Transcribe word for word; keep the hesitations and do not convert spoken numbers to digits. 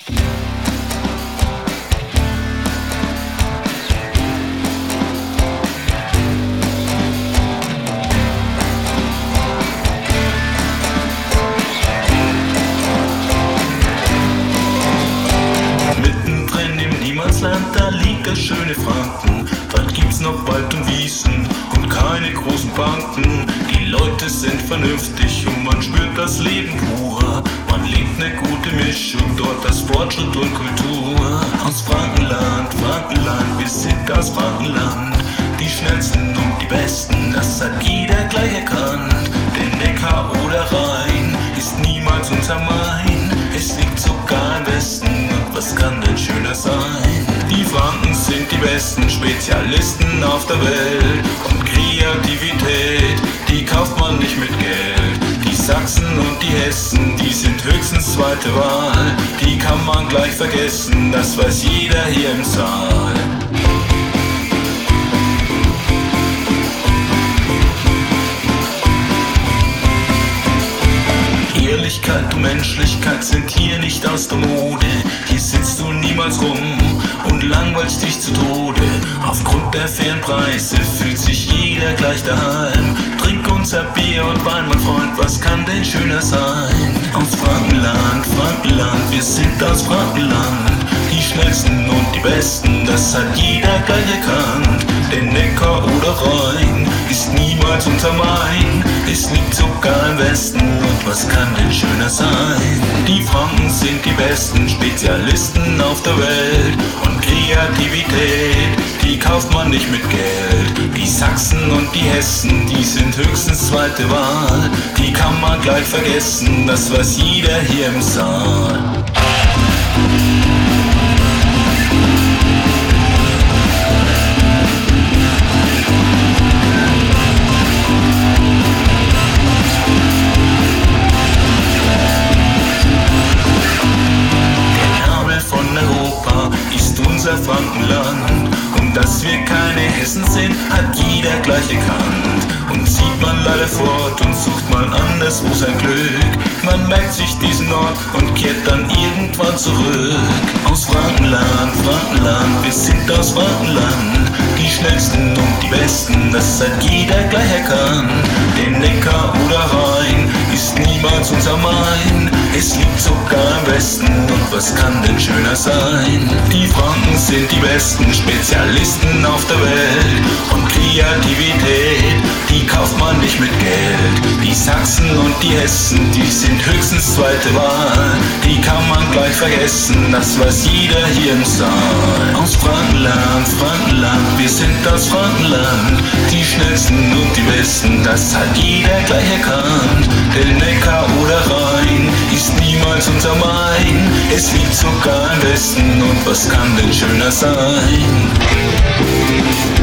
Da liegt das schöne Franken, dort gibt's noch Wald und Wiesen und keine großen Banken. Die Leute sind vernünftig und man spürt das Leben pur. Man lebt ne gute Mischung, dort das Fortschritt und Kultur. Aus Frankenland, Frankenland, wir sind aus Frankenland. Die schnellsten und die besten, das hat jeder gleich erkannt. Der Neckar oder Rhein ist niemals unser Main. Es liegt sogar im Westen und was kann denn schöner sein? Die Franken sind die besten Spezialisten auf der Welt. Und Kreativität, die kauft man nicht mit Geld. Die Sachsen und die Hessen, die sind höchstens zweite Wahl. Die kann man gleich vergessen, das weiß jeder hier im Saal. Ehrlichkeit und Menschlichkeit sind hier nicht aus der Mode. Hier sitzt du niemals rum und langweilst dich zu Tode. Aufgrund der fairen Preise fühlt sich jeder gleich daheim. Trink unser Bier und Wein, mein Freund, was kann denn schöner sein? Aus Frankenland, Frankenland, wir sind aus Frankenland. Die schnellsten und die besten, das hat jeder gleich erkannt. Der Neckar oder Rhein ist niemals unser Main. Es liegt sogar im Westen und was kann denn schöner sein? Die Franken sind die besten Spezialisten auf der Welt. Und Kreativität, die kauft man nicht mit Geld. Die Sachsen und die Hessen, die sind höchstens zweite Wahl. Die kann man gleich vergessen, das weiß jeder hier im Saal. Frankenland. Und dass wir keine Hessen sind, hat jeder gleich erkannt. Und zieht man leider fort und sucht mal anderswo sein Glück. Man merkt sich diesen Ort und kehrt dann irgendwann zurück. Aus Frankenland, Frankenland, wir sind aus Frankenland. Die schnellsten und die besten, das hat jeder gleich erkannt. Der Neckar oder Rhein ist niemals unser Main. Es liegt sogar im Westen und was kann denn schöner sein? Die Franken sind die besten Spezialisten auf der Welt. Und Kreativität, die kauft man nicht mit Geld. Die Sachsen und die Hessen, die sind höchstens zweite Wahl. Die kann man gleich vergessen, das weiß jeder hier im Saal. Aus Frankenland, Frankenland, wir sind aus Frankenland. Die schnellsten und die besten, das hat jeder gleich erkannt. Der Neckar oder Rhein ist niemals unser Main. Es liegt sogar im Westen und was kann denn schöner sein?